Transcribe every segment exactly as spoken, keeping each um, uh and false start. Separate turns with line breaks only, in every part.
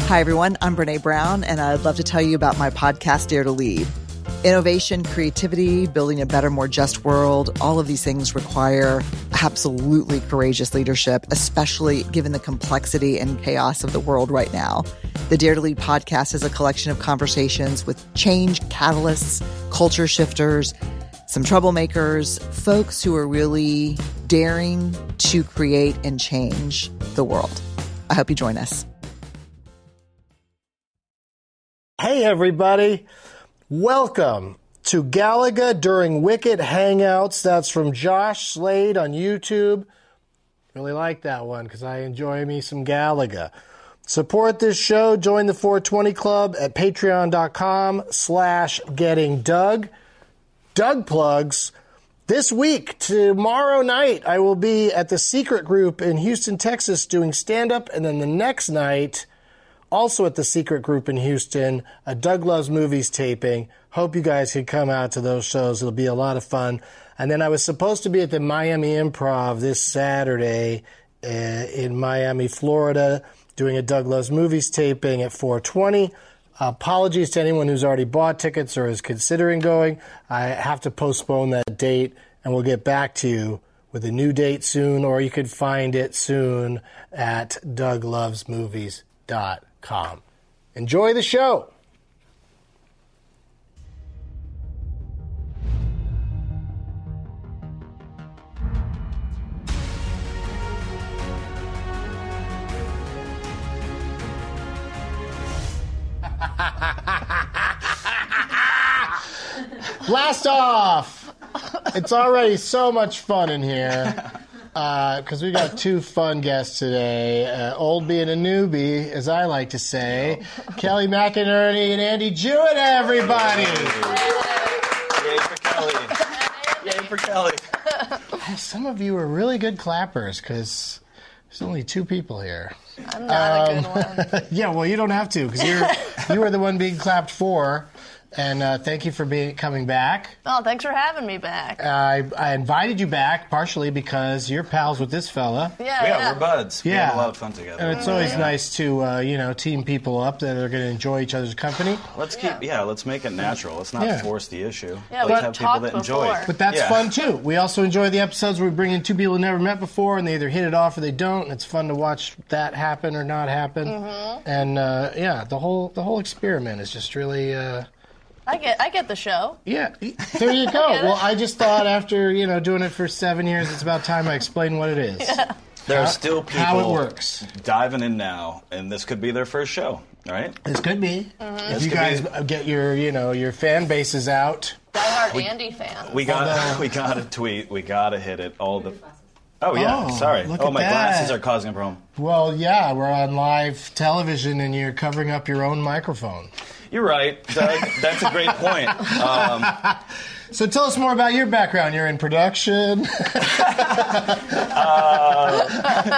Hi, everyone. I'm Brene Brown, and I'd love to tell you about my podcast, Dare to Lead. Innovation, creativity, building a better, more just world, all of these things require absolutely courageous leadership, especially given the complexity and chaos of the world right now. The Dare to Lead podcast is a collection of conversations with change catalysts, culture shifters, some troublemakers, folks who are really daring to create and change the world. I hope you join us.
Hey, everybody. Welcome to Galaga During Wicked Hangouts. That's from Josh Slade on YouTube. Really like that one because I enjoy me some Galaga. Support this show. Join the four twenty Club at patreon.com slash getting Doug. Doug plugs. This week, tomorrow night, I will be at the Secret Group in Houston, Texas doing stand-up. And then the next night, also at the Secret Group in Houston, a Doug Loves Movies taping. Hope you guys can come out to those shows. It'll be a lot of fun. And then I was supposed to be at the Miami Improv this Saturday uh, in Miami, Florida, doing a Doug Loves Movies taping at four twenty. Apologies to anyone who's already bought tickets or is considering going. I have to postpone that date, and we'll get back to you with a new date soon, or you could find it soon at doug loves movies dot com. Enjoy the show. Blast off! It's already so much fun in here because uh, we got two fun guests today. Uh, old being a newbie, as I like to say. Kelly McInerney and Andy Jewett, everybody!
Yay for Kelly. Yay for Kelly.
Some of you are really good clappers because there's only two people here.
I'm not um, a good one.
Yeah, well, you don't have to because you're you were the one being clapped for. And uh, thank you for being coming back.
Oh, thanks for having me back.
Uh, I, I invited you back partially because you're pals with this fella.
Yeah,
yeah,
yeah.
we're buds. We
yeah.
have a lot of fun together.
And it's always yeah. nice to, uh, you know, team people up that are going to enjoy each other's company.
Let's keep, yeah, yeah let's make it natural. Let's not
yeah.
force the issue.
Yeah,
let's
we
have people that
before.
enjoy it.
But that's
yeah.
fun, too. We also enjoy the episodes where we bring in two people who never met before, and they either hit it off or they don't, and it's fun to watch that happen or not happen.
Mm-hmm.
And, uh, yeah, the whole the whole experiment is just really... Uh,
I get I get the show.
Yeah, there you go. I well, I just thought after, you know, doing it for seven years, it's about time I explain what it is.
Yeah.
There
how,
are still people
how it works.
diving in now, and this could be their first show, right?
This could be.
Mm-hmm.
If
this
you guys be. get your, you know, your fan bases out.
Diehard
we,
Andy fan.
We got
Although,
we got to tweet. We got to hit it. All the. Oh yeah,
oh,
sorry.
Look
oh,
at
my
that.
glasses are causing a problem.
Well, yeah, we're on live television, and you're covering up your own microphone.
You're right, Doug. That's a great point. Um,
so tell us more about your background. You're in production.
uh,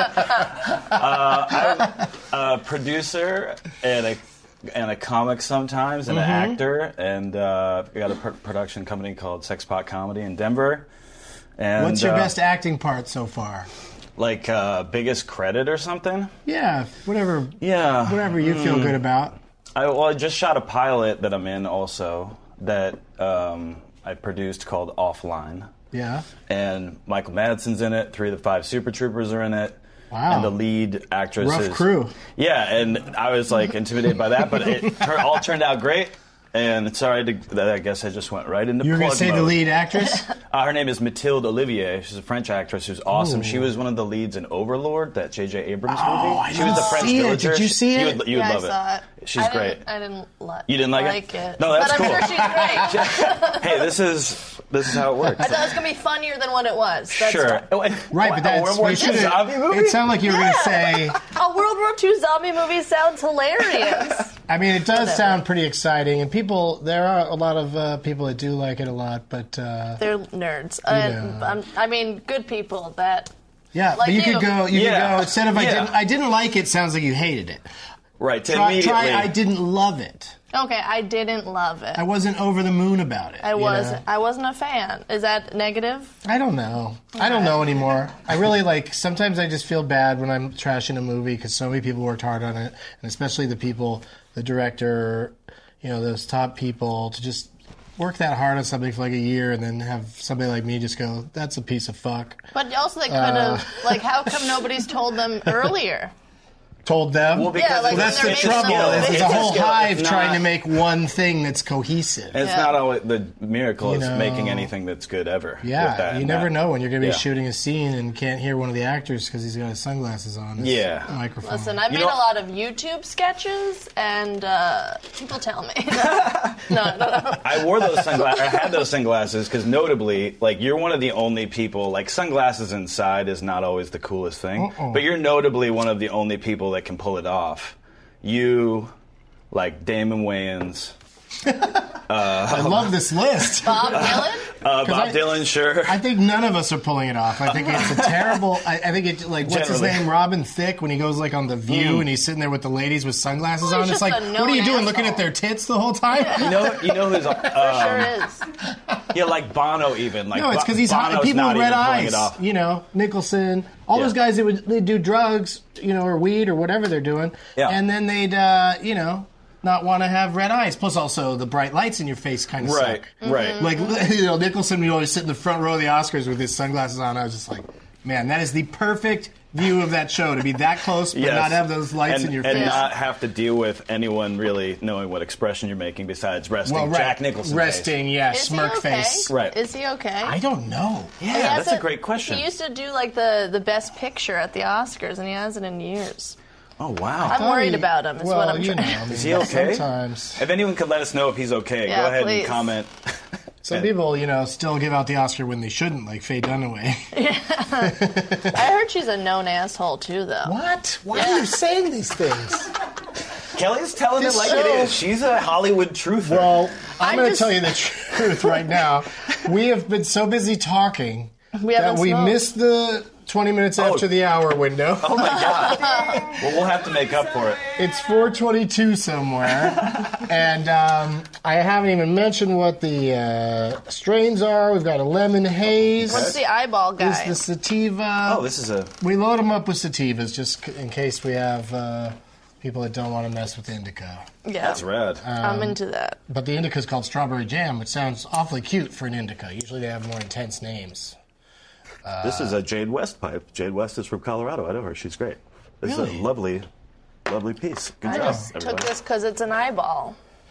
uh, I'm a producer and a and a comic sometimes, and
mm-hmm.
an actor, and uh, we got a pr- production company called Sexpot Comedy in Denver. And,
what's your
uh,
best acting part so far?
Like uh, biggest credit or something?
Yeah, whatever.
Yeah,
whatever you mm. feel good about.
I, well, I just shot a pilot that I'm in also that um, I produced called Offline.
Yeah.
And Michael Madsen's in it. Three of the five Super Troopers are in it.
Wow.
And the lead actress
Rough
is...
crew.
Yeah, and I was, like, intimidated by that, but it tur- all turned out great. And sorry, to, I guess I just went right into
You were
plug
going to say
mode.
the lead actress?
uh, her name is Mathilde Olivier. She's a French actress who's awesome.
Ooh.
She was one of the leads in Overlord, that J J Abrams
oh,
movie.
I
she was the French
see
villager.
It. Did you see it?
You would, you
yeah,
would love
I saw
it.
it.
She's
I
great.
Didn't, I didn't li-
You didn't like,
like
it?
it?
No, that's
but
cool.
I'm sure she's great.
Hey, this is this is how it works.
I thought it was going to be funnier than what it was. That's
sure.
Right,
right but that's...
World War Two zombie movie?
It sounded like you were
yeah.
going to say...
A World War Two zombie movie sounds hilarious.
I mean, it does
Whatever.
sound pretty exciting, and people, there are a lot of uh, people that do like it a lot, but... Uh,
They're nerds.
know.
Uh, I mean, good people that...
yeah,
like
but you,
you.
could go, you
Yeah.
could go, instead of I,
Yeah.
didn't, I didn't like it, sounds like you hated it.
Right, to
Try,
immediately...
try I didn't love it.
Okay, I didn't love it.
I wasn't over the moon about it.
I
you
was
know?
I wasn't a fan. Is that negative?
I don't know. I don't know anymore. I really like, sometimes I just feel bad when I'm trashing a movie because so many people worked hard on it, and especially the people, the director, you know, those top people, to just work that hard on something for like a year and then have somebody like me just go, that's a piece of fuck.
But also they could have, uh, like, how come nobody's told them earlier?
Told them?
Well, because
Yeah, like
it's-
That's
when
the
they're making
trouble.
a
Is
skill.
it's a
It's a
whole
skill.
hive
It's
trying
not-
to make one thing that's cohesive.
And it's
Yeah.
not always the miracle
You
is
know.
making anything that's good ever. with
Yeah,
that
you
and
never
that.
know when you're going to be
Yeah.
shooting a scene and can't hear one of the actors because he's got his sunglasses on. His
Yeah.
microphone.
Listen, I've
You
made
know-
a lot of YouTube sketches, and uh, people tell me. no, no, no.
I wore those sunglasses. I had those sunglasses because, notably, like you're one of the only people. Like sunglasses inside is not always the coolest thing,
Uh-uh.
but you're notably one of the only people that can pull it off. You, like Damon Wayans,
I love this list.
Bob Dylan?
uh, Bob
I-
Dylan, sure.
I think none of us are pulling it off. I think it's a terrible. I, I think it like what's his
Generally.
name, Robin Thicke, when he goes like on The View and he's sitting there with the ladies with sunglasses
Well,
on.
he's
It's
just
like,
a
what are you
known
doing, looking
asshole.
at their tits the whole time?
you know, you know who's um,
Sure is.
yeah, like Bono even. Like
No, it's
Bo-
because he's hot.
Bono's
People
not
with red
even pulling
eyes.
it off.
You know, Nicholson, all
Yeah.
those guys that would they do drugs, you know, or weed or whatever they're doing,
Yeah.
and then they'd, uh, you know, not want to have red eyes. Plus, also the bright lights in your face kind of
Right,
suck.
right.
Like, you know, Nicholson would always sit in the front row of the Oscars with his sunglasses on. I was just like, man, that is the perfect view of that show, to be that close but
Yes.
not have those lights
and,
in your
and
face.
not have to deal with anyone really knowing what expression you're making besides resting.
well, right.
Jack Nicholson.
Resting, yeah,
Is
smirk
he okay?
face.
Right.
Is he okay?
I don't know.
Yeah,
He
that's a
hasn't-
great question.
He used to do like the, the best picture at the Oscars, and he hasn't in years.
Oh wow.
I'm worried about him. Is
well,
what I'm
you know,
trying.
I mean,
Is he okay?
Sometimes.
If anyone could let us know if he's okay,
Yeah,
go ahead
please.
and comment.
Some people, you know, still give out the Oscar when they shouldn't, like Faye Dunaway.
I heard she's a known asshole too, though.
What? Why are you saying these things?
Kelly's telling
This
it like
show-
it is. She's a Hollywood truther.
Well, I'm
I
going to
just-
tell you the truth right now. We have been so busy talking
We
that
haven't
we
smoked.
missed the twenty minutes after the hour window.
oh my god. Well, we'll have to make up for it.
It's four twenty-two somewhere, and um, I haven't even mentioned what the uh, strains are. We've got a lemon haze.
What's the eyeball guy?
This the sativa.
Oh, this is a.
We load them up with sativas just c- in case we have uh, people that don't want to mess with indica.
yeah,
That's rad.
I'm into that.
But the indica is called strawberry jam, which sounds awfully cute for an indica. Usually they have more intense names.
This is a Jade West pipe. Jade West is from Colorado. I know her. She's great. This
Really?
is a lovely, lovely piece. Good
I
job,
just took
everybody.
this because it's an eyeball.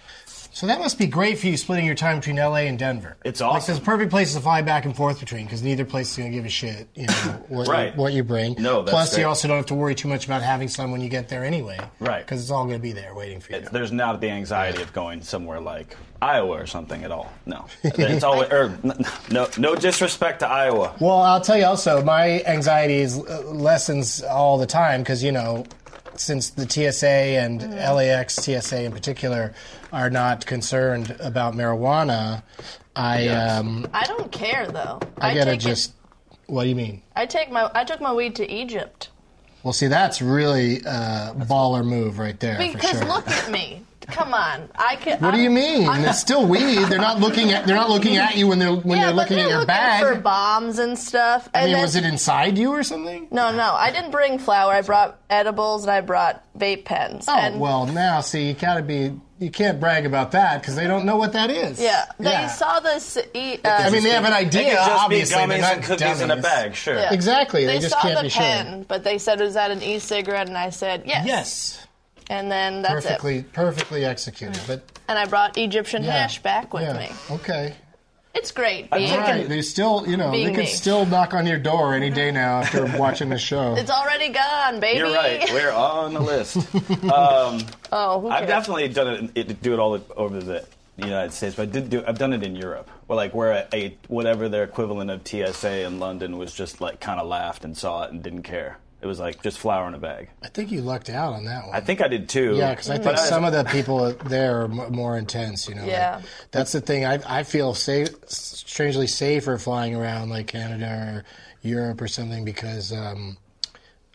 So that must be great for you splitting your time between L A and Denver.
It's
Like,
awesome.
there's perfect places to fly back and forth between because neither place is going to give a shit, you know, what,
Right.
you, what you bring.
No, that's
Plus,
great.
you also don't have to worry too much about having some when you get there anyway.
Right.
Because it's all going to be there waiting for you.
It- there's not the anxiety of going somewhere like Iowa or something at all. No, it's always. Or, n- no, no disrespect to Iowa.
Well, I'll tell you also, my anxiety is uh, lessens all the time because, you know, since the T S A and L A X T S A in particular are not concerned about marijuana, I
Yes.
um,
I don't care though.
I gotta
take it-
just. What do you mean?
I take my I took my weed to Egypt
Well, see, that's really a baller move right there.
because
for sure.
look at me. Come on, I can.
What do you mean? It's still weed. They're not looking at. They're not looking at you when they're when
yeah,
they're
but
looking
they're
at your
looking
bag.
for bombs and stuff.
I
And
mean,
then,
was it inside you or something?
No, no, I didn't bring flour. I brought edibles and I brought vape pens.
Oh
and
well, now see, you gotta be. You can't brag about that because they don't know what that is.
Yeah, they
Yeah.
saw this. E- uh,
I mean, they have an
It
idea.
could just
obviously,
be
they're
gummies
not
and cookies in a
dummies.
bag. Sure.
Yeah.
Exactly. They,
They
just
saw
can't
the
be
pen,
sure.
but they said, "Was that an e-cigarette?" And I said, "Yes."
Yes.
And then that's
Perfectly,
it.
perfectly executed. But
And I brought Egyptian
yeah,
hash back with
yeah.
me.
Okay.
It's great.
I
being-
think
Right. They still, you know,
Being
they could
me.
still knock on your door any day now after watching the show.
It's already gone, baby.
You're right. We're on the list. Um,
Oh, who
I've
cares?
definitely done it, it. Do it all over the United States, but I did do. I've done it in Europe, where like where a, a whatever their equivalent of T S A in London was just like kind of laughed and saw it and didn't care. It was like just flour in a bag.
I think you lucked out on that one.
I think I did too.
Yeah, because I
But
think some of the people there are m- more intense. You know,
Yeah.
Like, that's the thing. I I feel safe, strangely safer flying around like Canada or Europe or something because um,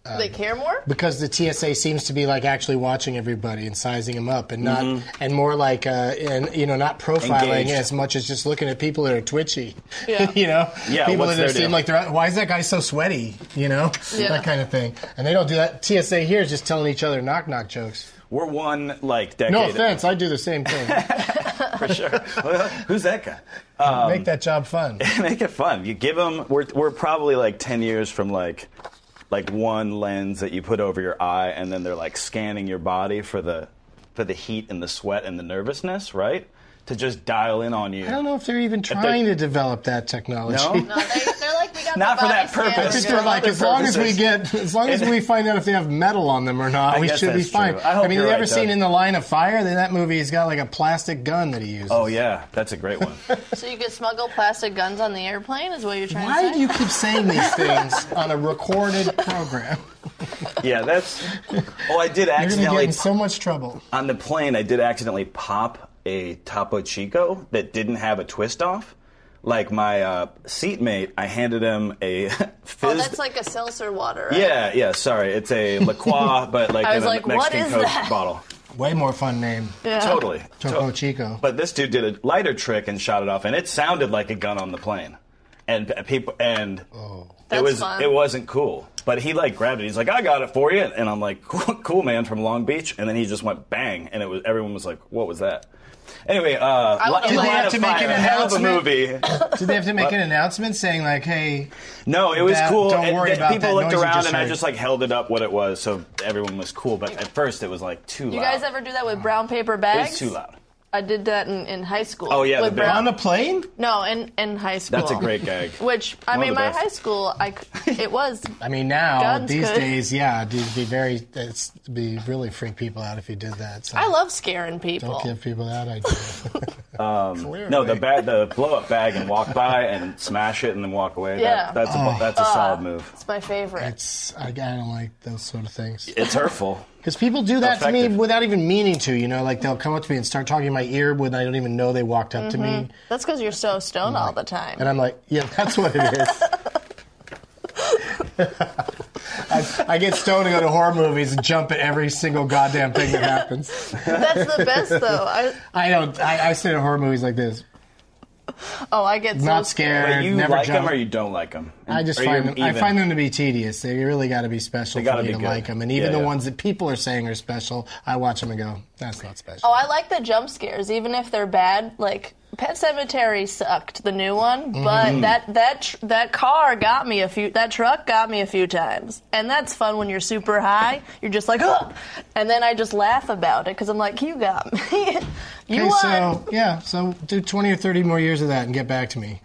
Do they care more?
Because the T S A seems to be like actually watching everybody and sizing them up, and not mm-hmm. and more like uh, and you know not profiling
Engaged.
as much as just looking at people that are twitchy.
Yeah.
you know,
yeah,
people
what's
that
their
seem
deal?
like they're why is that guy so sweaty? You know,
Yeah.
that kind of thing. And they don't do that. T S A here is just telling each other knock knock jokes.
We're one like decade.
No offense, I do the same thing.
For sure. Well, who's that guy? Um,
Make that job fun.
Make it fun. You give them. We're we're probably like ten years from like. like one lens that you put over your eye, and then they're like scanning your body for the for the heat and the sweat and the nervousness, right? To just dial in on you.
I don't know if they're even trying to develop that technology.
No?
No, they, they're like, we got
Not
the
for
body
that purpose.
scanner.
I think
For
they're like,
other
as long as we
purposes.
get, as long as we find out if they have metal on them or not,
I
we
guess
should be
that's
fine.
true. I hope
mean,
you're
you
right,
ever seen
Doug.
In the Line of Fire? Then that movie, he's got like a plastic gun that he uses.
Oh yeah, that's a great one.
So you could smuggle plastic guns on the airplane, is what you're trying to
Why
say?
do you keep saying these things on a recorded program?
Yeah, that's. Oh, I did
You're going to get
accidentally
in so much trouble.
on the plane. I did accidentally pop a Topo Chico that didn't have a twist off. Like my uh, seatmate, I handed him a fizz.
Oh, that's like a seltzer water, right?
Yeah, yeah. Sorry, it's a La Croix, but like
I
in
was
a
like, what
Mexican
is
Coke
that?
bottle.
Way more fun name.
Yeah.
Totally.
Topo
To-
Chico.
But this dude did a lighter trick and shot it off, and it sounded like a gun on the plane. And p- people and
Oh.
it
That's
was
fun.
it wasn't cool. But he like grabbed it. He's like, "I got it for you," and I'm like, "Cool, cool man from Long Beach." And then he just went bang, and it was everyone was like, "What was that?" Anyway, uh,
I would've
Li-
liked-
Line
to
of
make
Fire,
an
hell of a
announcement?
movie.
Did they have to make an announcement saying like, "Hey"?
No, it was
That-
cool.
don't
And
worry
th-
about
people
that
looked
noise you
around,
just
and I
heard.
just like held it up what it was, so everyone was cool. But at first, it was like too loud.
You guys ever do that with brown paper
It
bags?
was too loud.
I did that in, in high school.
Oh, yeah,
with
the big-
brown.
On a plane?
No, in, in high school.
That's a great gag.
Which I
One of
mean,
the
my
best.
high school, I c- it was.
I mean, now
Guns
these
could.
days, yeah, it'd be very, it's be really freak people out if you did that. So
I love scaring people.
don't give people that idea. um,
No, the bag, the blow up bag, and walk by and smash it and then walk away.
Yeah.
That, that's a, that's a solid move.
It's my favorite.
It's I, I don't like those sort of things.
It's hurtful.
Because people do that to me
Effective.
without even meaning to, you know, like they'll come up to me and start talking in my ear when I don't even know they walked up to me.
That's because you're so stoned all the time.
And I'm like, yeah, that's what it is. I, I get stoned to go to horror movies and jump at every single goddamn thing that happens.
That's the best, though. I,
I don't, I, I sit at horror movies like this.
oh, I get so
Not scared.
But you
never
like
jump.
them or you don't like them?
I just
Or
find
you're
them, I
even?
find them to be tedious. They really got to be special
They
for
gotta
me
be
to
good.
like them. And even
Yeah,
the
yeah.
ones that people are saying are special, I watch them and go, that's not special.
Oh, I like the jump scares, even if they're bad. Like Pet Cemetery sucked, the new one, but
Mm-hmm.
that that tr- that car got me a few. That truck got me a few times, and that's fun when you're super high. You're just like, ugh! And then I just laugh about it because I'm like, you got me. you
Okay,
won.
so yeah, so do twenty or thirty more years of that and get back to me.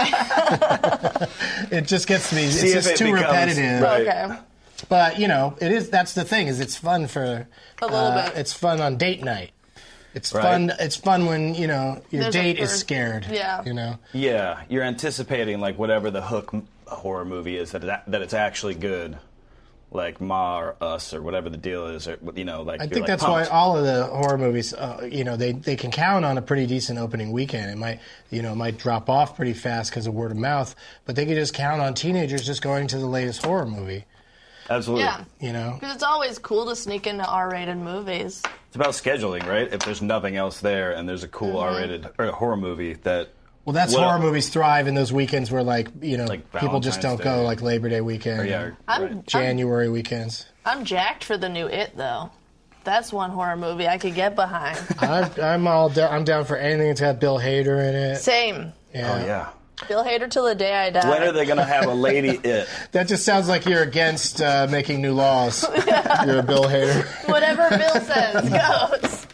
It just gets to me. It's
See if
just
it
too
becomes-
repetitive.
right.
Okay.
But you know, it is. That's the thing. Is it's fun for
A little
uh,
bit.
It's fun on date night. It's
Right.
fun. It's fun when you know your
There's a
date is
first-
scared.
yeah.
You know.
Yeah, you're anticipating like whatever the hook m- horror movie is that it, that it's actually good, like Ma or Us or whatever the deal is, or you know, like
I
you're,
think
like,
that's
pumped.
why all of the horror movies, uh, you know, they, they can count on a pretty decent opening weekend. It might, you know, it might drop off pretty fast because of word of mouth, but they can just count on teenagers just going to the latest horror movie.
Absolutely.
Yeah.
You know,
Because it's always cool to sneak into R-rated movies.
It's about scheduling, right? If there's nothing else there and there's a cool
Mm-hmm.
R-rated or a horror movie that.
well, that's
What-
horror movies thrive in those weekends where, like, you know,
Like
people just don't
Valentine's
go
Day.
like Labor Day weekend,
Or, yeah,
I'm,
right.
I'm,
January weekends.
I'm jacked for the new It, though. That's one horror movie I could get behind.
I, I'm all down. I'm down for anything that's got Bill Hader in it.
Same.
Yeah.
Oh yeah.
Bill Hader till the day I die.
When are they gonna have a lady it?
That just sounds like you're against uh, making new laws. You're a Bill Hader.
Whatever Bill says goes.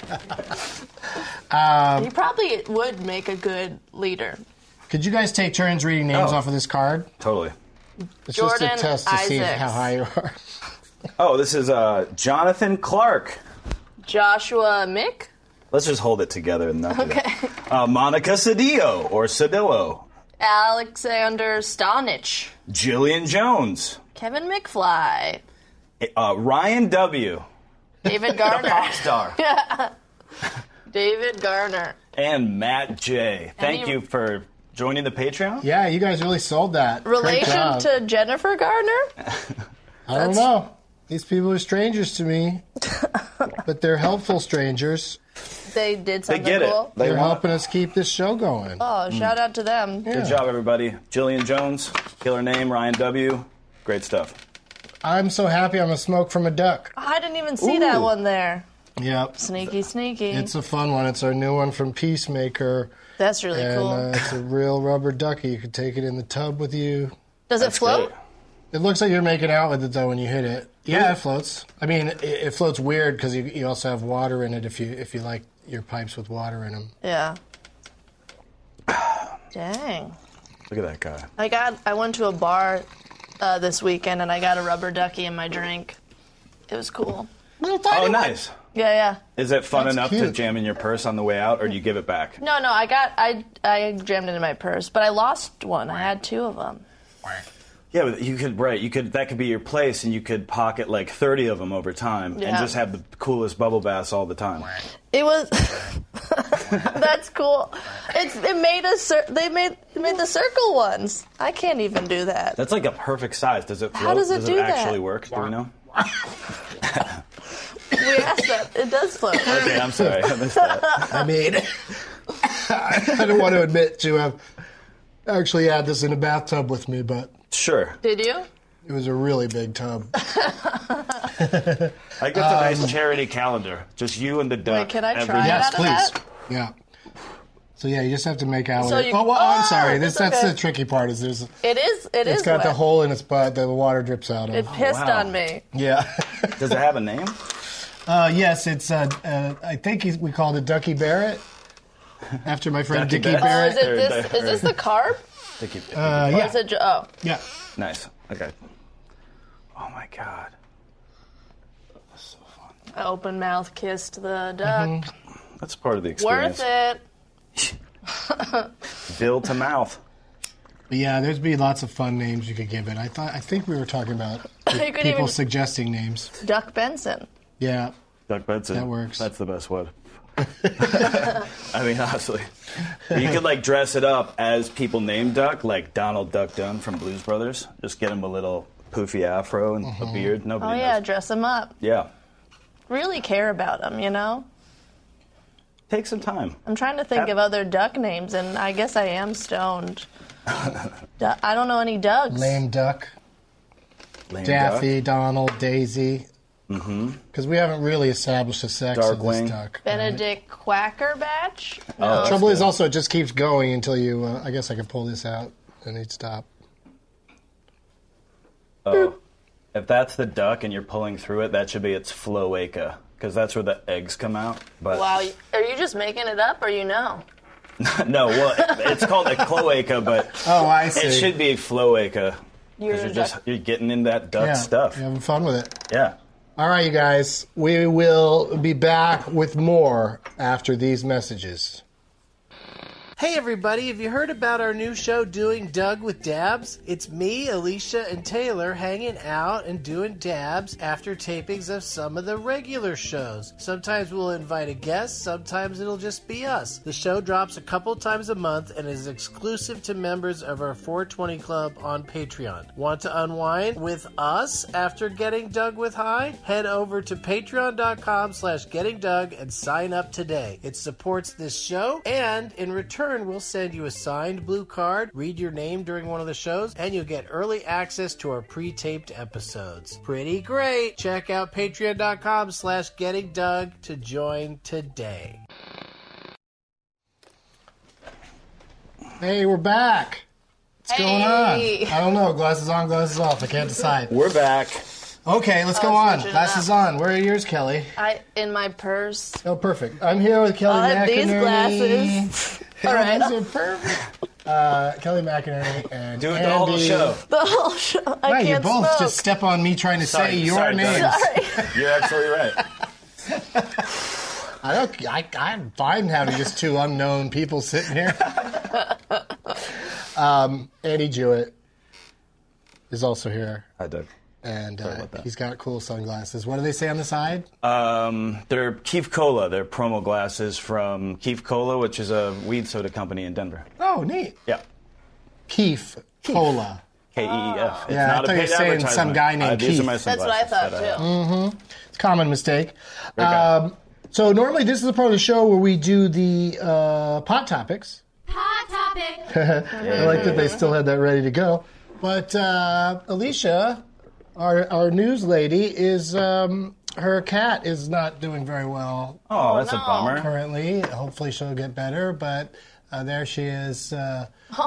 Um,
he probably would make a good leader.
Could you guys take turns reading names
Oh.
off of this card?
Totally.
It's
Jordan
just a test to see
Isaacs.
how high you are.
Oh, this is uh, Jonathan Clark.
Joshua Mick?
Let's just hold it together and not do
Okay.
that. Uh, Monica Cedillo or Cedillo.
Alexander Stonich.
Jillian Jones.
Kevin McFly.
Uh, Ryan W.
David
The
Garner.
pop star.
David Garner.
And Matt J. Thank
Any-
you for joining the Patreon.
Yeah, you guys really sold that. Great
Relation
job.
to Jennifer Garner?
I don't
That's-
know. These people are strangers to me, but they're helpful strangers.
They did something
get it.
cool.
They
They're
want-
helping us keep this show going.
Oh, shout out to them.
Yeah.
Good job, everybody. Jillian Jones, killer name. Ryan W. Great stuff.
I'm so happy I'm a smoke from a duck.
I didn't even see
Ooh.
that one there.
Yep.
Sneaky, sneaky.
It's a fun one. It's our new one from Peacemaker.
That's really
and
cool.
uh, it's a real rubber ducky. You can take it in the tub with you.
Does it
That's
float?
great.
It looks like you're making out with it, though, when you hit it. Yeah, it floats. I mean, it, it floats weird because you, you also have water in it if you if you like your pipes with water in them.
Yeah. Dang.
Look at that guy.
I got. I went to a bar uh, this weekend and I got a rubber ducky in my drink. It was cool.
Oh, nice.
Yeah, yeah.
Is it fun
That's
enough to
cute.
jam in your purse on the way out, or do you give it back?
No, no. I got. I I jammed it in my purse, but I lost one. I had two of them.
Yeah, but you could right. You could that could be your place, and you could pocket like thirty of them over time, and
Yeah.
just have the coolest bubble baths all the time.
It was. That's cool. It's it made a cir- they made they made the circle ones. I can't even do that.
That's like a perfect size. Does it float?
How does it
does
do
it
that?
actually work? Do we know?
We asked that. It does float.
Okay, I'm sorry. I missed that.
I mean, I don't want to admit to have actually had this in a bathtub with me, but
Sure.
Did you?
it was a really big tub.
I get the nice charity calendar. Just you and the duck.
Wait, can I
every
try
day.
it?
Yes,
out of
please.
that?
Yeah. So yeah, you just have to make out
So
with it.
you-
Oh, well, I'm
Oh,
sorry. This,
it's
that's
okay.
the tricky part. Is there's
It is. It
it's
is
got the
wet.
hole in its butt that the water drips out of.
It pissed
wow.
on me.
Yeah.
Does it have a name?
Uh, yes, it's. Uh, uh, I think he's, we called it Ducky Barrett after my friend
Ducky
Dickie
Barrett.
Oh, is
Barrett.
it this? Is this the carp?
Think you-
Uh,
Or
yeah.
is it? ju- Oh,
Yeah.
Nice. Okay. Oh my god. That's so fun.
I open mouth kissed the duck.
That's part of the experience.
Worth it.
Bill to mouth.
But yeah, there's be lots of fun names you could give it. I thought. I think we were talking about
You could
people
even
suggesting names.
Duck Benson.
Yeah.
Duck Benson.
That works.
That's the best one.
I mean, honestly, you could like dress it up as people named Duck, like Donald Duck Dunn from Blues Brothers. Just get him a little poofy afro and a beard.
Oh
Nobody
yeah,
knows.
dress him up.
Yeah.
Really care about him, you know.
Take some time.
I'm trying to think
Have-
of other duck names, and I guess I am stoned. Du- I don't know any Dougs.
Lame Duck,
Lame
Daffy,
Duck.
Donald, Daisy. Mm-hmm. Because we haven't really established the sex of
Darkwing.
this duck. right?
Benedict Quackerbatch.
Oh,
No.
that's
Trouble is
good.
also it just keeps going until you. Uh, I guess I could pull this out and it'd stop.
Oh. If that's the duck and you're pulling through it, that should be its cloaca, because that's where the eggs come out. But
Wow, are you just making it up, or you know?
no, well, it's called a cloaca, but
Oh, I see.
it should be floaca.
You're
Because
a
you're just
duck.
you're getting in that duck
yeah,
stuff.
You're having fun with it.
Yeah.
All right, you guys. We will be back with more after these messages. Hey everybody, have you heard about our new show, Doing Doug with Dabs? It's me, Alicia, and Taylor hanging out and doing dabs after tapings of some of the regular shows. Sometimes we'll invite a guest, sometimes it'll just be us. The show drops a couple times a month and is exclusive to members of our four twenty Club on Patreon. Want to unwind with us after getting Doug with High? Head over to patreon.com slash getting Doug and sign up today. It supports this show, and in return, we'll send you a signed blue card, read your name during one of the shows, and you'll get early access to our pre-taped episodes. Pretty great! Check out patreon.com slash getting Doug to join today. Hey, we're back. What's going
Hey.
on? I don't know. Glasses on, glasses off. I can't decide.
We're back.
Okay, let's go
Oh,
on.
switch it
Glasses
up.
on. Where are yours, Kelly?
I in my purse.
Oh, perfect. I'm here with Kelly
I have
McInerney.
these glasses. All right.
These are perfect. Uh, Kelly McInerney and
Do it
Andy.
the whole show.
The whole show. I
Right, you
can't
both
smoke.
just step on me trying to
Sorry,
say your
sorry,
names.
Doug.
Sorry.
You're absolutely right.
I don't. I, I'm fine having just two unknown people sitting here. um, Andy Jewett is also here,
Hi, Doug.
and uh,
about that.
he's got cool sunglasses. What do they say on the side?
Um, they're Keef Cola. They're promo glasses from Keef Cola, which is a weed soda company in Denver.
Oh, neat.
Yeah.
Keef Cola.
K E E F. It's
Yeah, I
not a
thought you were
paid
saying
advertisement.
some guy named
uh, these
Keith.
are my
That's what I
sunglasses
thought
that I have.
too.
It's a common mistake.
Okay.
Um, so normally this is the part of the show where we do the uh, pot topics.
Hot topic.
I like that they still had that ready to go. But uh, Alicia, our our news lady, is um, her cat is not doing very well
Oh, that's
no.
a bummer.
currently. Hopefully she'll get better, but uh, there she is. Uh,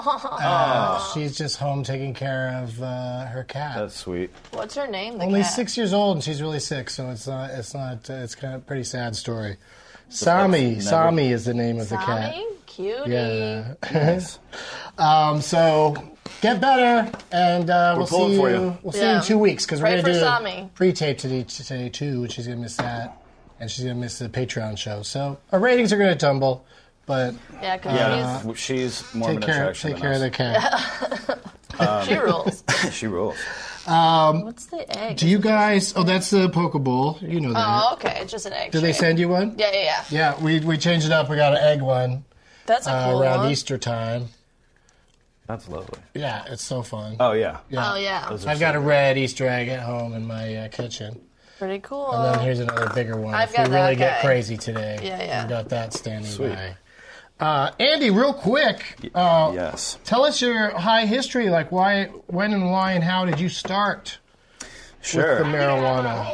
uh, she's just home taking care of uh, her cat.
That's sweet.
What's her name? The
Only
cat?
six years old, and she's really sick, so it's not. It's not. Uh, it's kind of a pretty sad story. Sami,
never-
Sami is the name of the cat.
Tommy? Cutie.
Yeah. um, so get better, and uh, we'll see
pulling
you.
for you.
We'll see you
Yeah.
in two weeks because we're
Pray
gonna
for
do
Sami.
a pre-tape today, today too. She's gonna miss that, and she's gonna miss the Patreon show. So our ratings are gonna tumble, but
Yeah, because
Yeah, she's more
take
of an
care.
attraction
Take
than
care of
us.
the cat.
she rules.
She rules.
What's the egg?
Do you guys? Oh, that's the Poke Bowl. You know that.
Oh, okay. It's just an egg.
Did they
shape.
send you one?
Yeah, yeah, yeah.
Yeah, we we changed it up. We got an egg one
That's a
uh,
cool
around
one.
Easter time.
That's lovely.
Yeah, it's so fun.
Oh, yeah.
Yeah.
Oh, yeah.
Those are
I've
so
got a
good.
red Easter egg at home in my uh, kitchen.
Pretty cool.
And then here's another bigger one.
I've
if
got
we really
that
get
guy.
crazy today.
Yeah, yeah.
We've got that standing
Sweet.
by. Uh, Andy, real quick, uh,
Yes.
tell us your high history. Like, why, when, and why, and how did you start
Sure.
with the marijuana?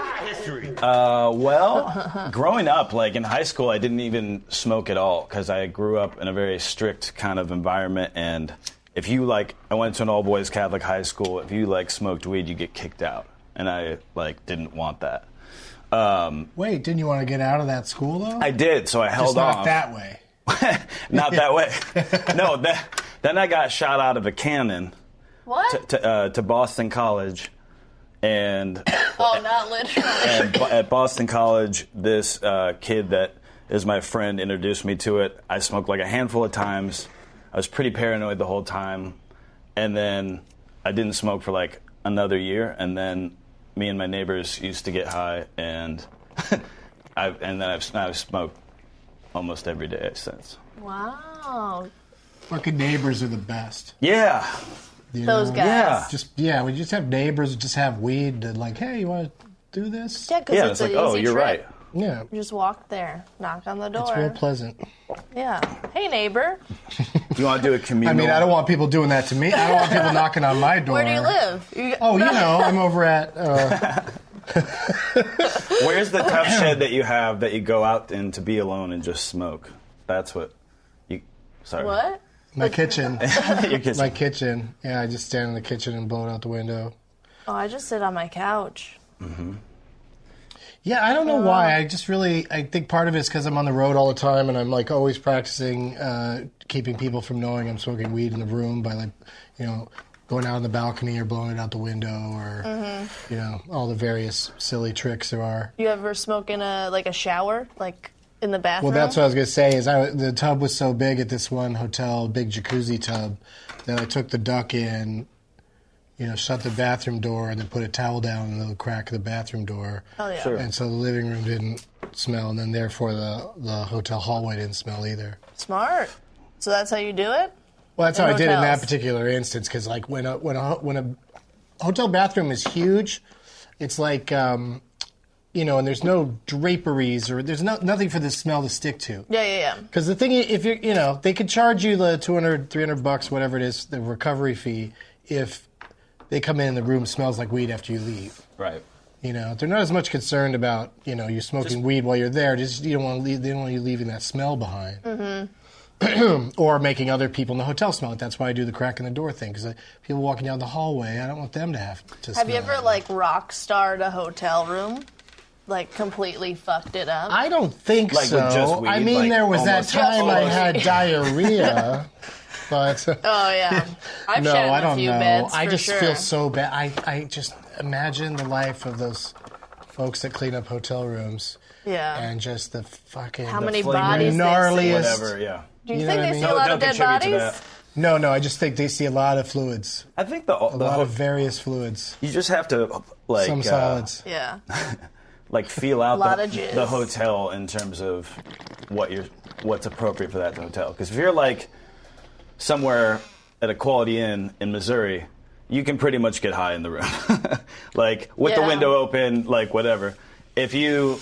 Uh, well, growing up, like in high school, I didn't even smoke at all because I grew up in a very strict kind of environment. And if you like, I went to an all boys Catholic high school. If you like smoked weed, you get kicked out, and I like didn't want that. Um,
Wait, didn't you want to get out of that school though?
I did, so I held
Just not
off.
that way.
Not that way. No, that, then I got shot out of a cannon
what?
to uh, to Boston College, and.
oh, not literally.
And bo- at Boston College, this uh, kid that is my friend introduced me to it. I smoked like a handful of times. I was pretty paranoid the whole time. And then I didn't smoke for like another year. And then me and my neighbors used to get high. And I've, and then I've, I've smoked almost every day since.
Wow.
Fucking neighbors are the best.
Yeah.
you
Those
know?
guys.
Yeah.
Just yeah, we just have neighbors who just have weed. And like, hey, you want to do this?
Yeah, because
Yeah,
it's,
it's like,
an
oh,
easy
you're
trip.
right.
Yeah,
You just walk there, knock on the door.
it's real pleasant.
Yeah. Hey, neighbor.
You want to do a communal?
I mean, I don't want people doing that to me. I don't want people knocking on my door.
Where do you live? You,
Oh, you know, I'm over at. Uh,
Where's the tough shed that you have that you go out in to be alone and just smoke? That's what you. Sorry.
What?
my kitchen.
Your kitchen.
My kitchen. Yeah, I just stand in the kitchen and blow it out the window.
Oh, I just sit on my couch.
Yeah, I don't know why. I just really, I think part of it is because I'm on the road all the time and I'm like always practicing uh, keeping people from knowing I'm smoking weed in the room by like, you know, going out on the balcony or blowing it out the window or, you know, all the various silly tricks there are.
You ever smoke in a like a shower, like in the bathroom?
Well, that's what I was going to say is I, the tub was so big at this one hotel, big jacuzzi tub, that I took the duck in, you know, shut the bathroom door and then put a towel down in the little crack of the bathroom door.
Oh yeah.
Sure.
And so the living room didn't smell, and then therefore the, the hotel hallway didn't smell either.
Smart. So that's how you do it?
Well, that's
In
how I did in that
hotels.
particular instance, because like when a when a when a hotel bathroom is huge, it's like um, you know, and there's no draperies or there's no nothing for the smell to stick to.
Yeah, yeah, yeah.
Because the thing, if you you know, they could charge you the two hundred, three hundred bucks, whatever it is, the recovery fee, if they come in and the room smells like weed after you leave.
Right.
You know, they're not as much concerned about, you know, you smoking
Just-
weed while you're there. Just you don't want to leave. They don't want you leaving that smell behind, mm-hmm. or making other people in the hotel smell it. That's why I do the crack in the door thing. Because people walking down the hallway, I don't want them to have to.
Have you
smell
ever
it.
like rock starred a hotel room? Like completely fucked it up?
I don't think
Like with
so.
just weed,
I mean,
like
there was that
almost-
time I
almost.
had diarrhea, but.
Oh yeah. I've
No,
shat in
I
a
don't
few
know.
beds
I
for
just
sure.
feel so bad. I, I just imagine the life of those folks that clean up hotel rooms.
Yeah.
And just the fucking.
How
the
many
flagrant
bodies they
gnarliest-
see.
Whatever. Yeah.
Do you
You know
think
what I
they
mean?
see a
No,
lot
don't
of dead
contribute to
bodies?
that.
No, no. I just think they see a lot of fluids,
I think the,
a
the
lot
whole,
of various fluids,
you just have to like
some
uh,
solids.
Yeah.
like feel out
Lot
the,
of jizz.
the hotel in terms of what you're what's appropriate for that hotel. Because if you're like somewhere at a Quality Inn in Missouri, you can pretty much get high in the room. Like, with
Yeah.
the window open, like, whatever. If you...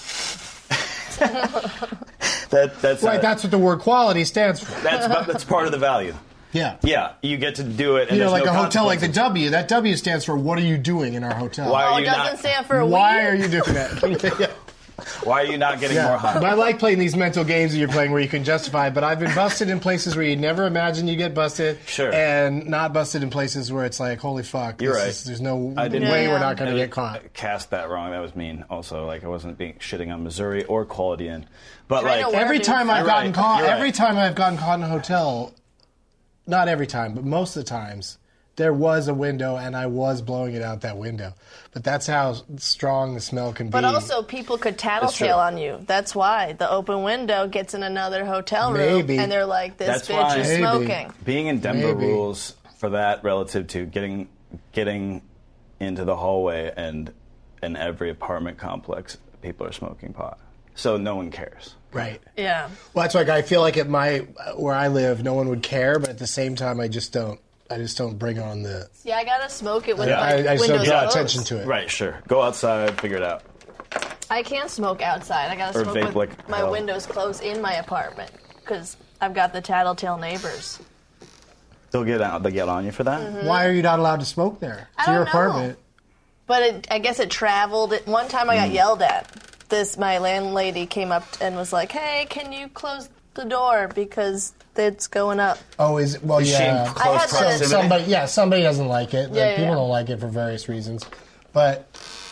that, that's
Right,
a-
that's what the word quality stands for.
that's, that's part of the value.
Yeah.
Yeah, you get to do it. And
You know,
there's
like
no
a hotel like the
consequences.
W, that W stands for what are you doing in our hotel?
Why
Oh,
are
it
you
doesn't
not?
stand for
Why
weed?
are you doing that? Yeah.
Why are you not getting
Yeah.
more high?
But I like playing these mental games that you're playing where you can justify it. But I've been busted in places where you never imagine you get busted.
Sure.
And not busted in places where it's like, holy fuck.
You're
this
right.
is- there's no
I didn't-
way
Yeah.
we're not going to
I
get caught.
Cast that wrong. That was mean. Also, like I wasn't being shitting on Missouri or Quality Inn, but
Trying to
like
work-
Every
dude.
time I've
You're
gotten
right.
caught,
You're right.
every time I've gotten caught in a hotel, not every time, but most of the times, there was a window and I was blowing it out that window. But that's how strong the smell can
But
be.
also, people could
That's true.
tattletale on you. That's why the open window gets in another hotel room,
Maybe.
and they're like, "This
That's
bitch
why-
is
Maybe.
smoking."
being in Denver
Maybe.
rules for that relative to getting getting into the hallway and in every apartment complex, people are smoking pot, so no one cares.
Right.
Yeah.
Well, that's like I feel like at my where I live, no one would care, but at the same time, I just don't. I just don't bring on the.
Yeah, I gotta smoke it with
Yeah.
my
I, I just don't
windows
draw
closed.
attention to it.
Right, sure. Go outside, figure it out.
I can't smoke outside. I gotta
Or
smoke
vape
with
like
my
hell.
windows closed in my apartment because I've got the tattletale neighbors.
They'll get out. They get on you for that.
Why are you not allowed to smoke there? It's
I
your
don't know.
apartment.
But it, I guess it traveled. It, one time I
Mm.
got yelled at. This my landlady came up and was like, "Hey, can you close the door because it's going up?"
Oh, is well,
Is she in
yeah.
close
I had to-
proximity?
Somebody, yeah, somebody doesn't like it.
Yeah,
Like,
yeah,
people
yeah.
don't like it for various reasons, but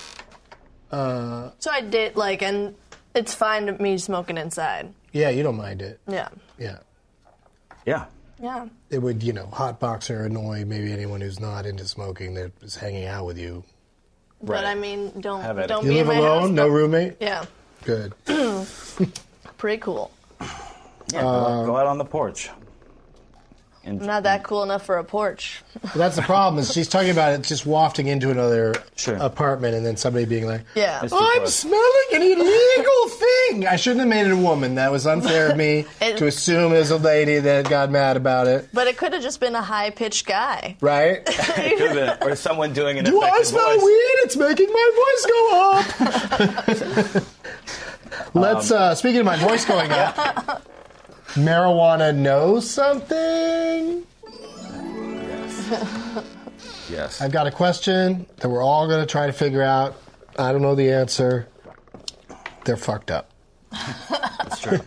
So I did like, and it's fine to me smoking inside.
yeah, you don't mind it.
Yeah,
Yeah,
Yeah.
yeah.
it would, you know, hotbox or annoy maybe anyone who's not into smoking that is hanging out with you.
But
Right.
I mean, don't
Have at it.
don't
You
be
live
in my
alone,
house.
no
Don't-
roommate.
Yeah,
Good.
pretty cool.
Yeah. go, out, go out on the porch. And
I'm not that cool enough for a porch.
But that's the problem. Is she's talking about it just wafting into another
Sure.
apartment, and then somebody being like,
Yeah.
It's too
"I'm
close.
smelling an illegal thing." I shouldn't have made it a woman. That was unfair of me
It-
to assume it was a lady that got mad about it.
But it could have just been a high pitched guy.
Right?
It could've been- or someone doing an
Do I
effective
smell
voice.
weed? It's making my voice go up. Let's. Uh, speaking of my voice going up, marijuana knows something.
Yes.
I've got a question that we're all going to try to figure out. I don't know the answer. They're fucked up.
That's true.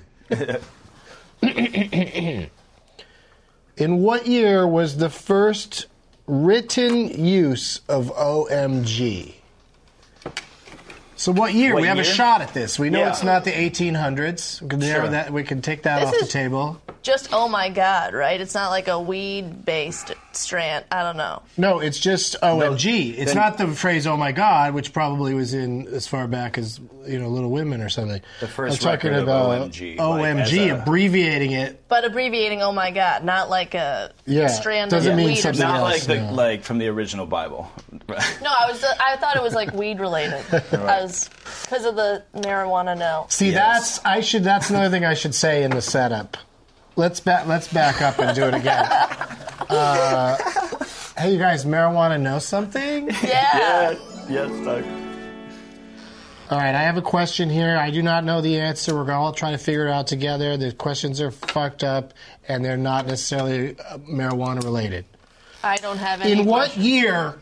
In what year was the first written use of O M G? So what year?
What
we have a
year?
shot at this. We know
Yeah.
it's not the eighteen hundreds. We can, narrow
Sure.
that, we can take that
This
off the
is-
table.
Just oh my god, right? It's not like a weed based strand. I don't know.
No, it's just O M G. It's
then-
not the phrase "Oh my God," which probably was in as far back as you know, Little Women or something.
The first
I'm talking
record of
about
O M G, like,
O M G,
as a-
abbreviating it.
But abbreviating oh my god, not like a
Yeah,
strand
doesn't
of
mean
weed or
something
something.
Not
else,
like the
no.
like from the original Bible.
No, I was I thought it was like weed related. I was because of the marijuana no.
See,
Yes.
that's I should. That's another thing I should say in the setup. Let's back. Let's back up and do it again. Uh, hey, you guys, marijuana knows something?
Yeah.
Yes, Doug.
All right, I have a question here. I do not know the answer. We're all trying to figure it out together. The questions are fucked up, and they're not necessarily uh, marijuana related.
I don't have any.
In what
questions.
year?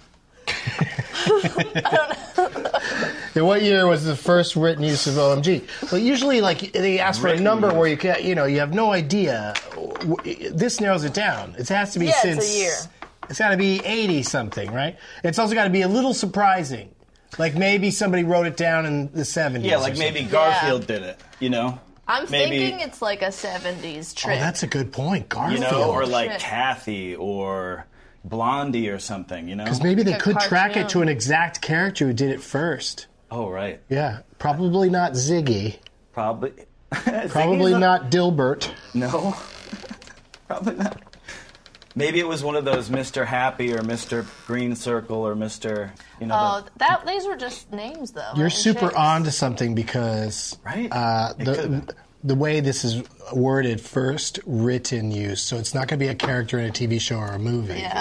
In what year was the first written use of O M G? Well, usually, like they ask for a
Written
number
use.
where you can, you know, you have no idea. This narrows it down. It has to be
Yeah, it's
since
a year.
It's got to be eighty something, right? It's also got to be a little surprising, like maybe somebody wrote it down in the seventies.
Yeah,
or
like maybe
something.
Garfield did it. You know.
I'm
maybe,
thinking it's like a seventies
Oh,
trick.
that's a good point,
you
Garfield.
know, or like
Shit.
Kathy or Blondie or something. You know.
Because maybe they
Like a
could track it
cartoon.
to an exact character who did it first.
Oh right.
Yeah, probably not Ziggy.
Probably.
Probably
Ziggy's
not Dilbert.
No. Probably not. Maybe it was one of those Mister Happy or Mister Green Circle or Mister You know.
Oh,
the,
that these were just names though.
You're
and
super
shapes.
on to something because
Right?
uh,
It could've
the
been.
the way this is worded, first written use, so it's not going to be a character in a T V show or a movie.
Yeah.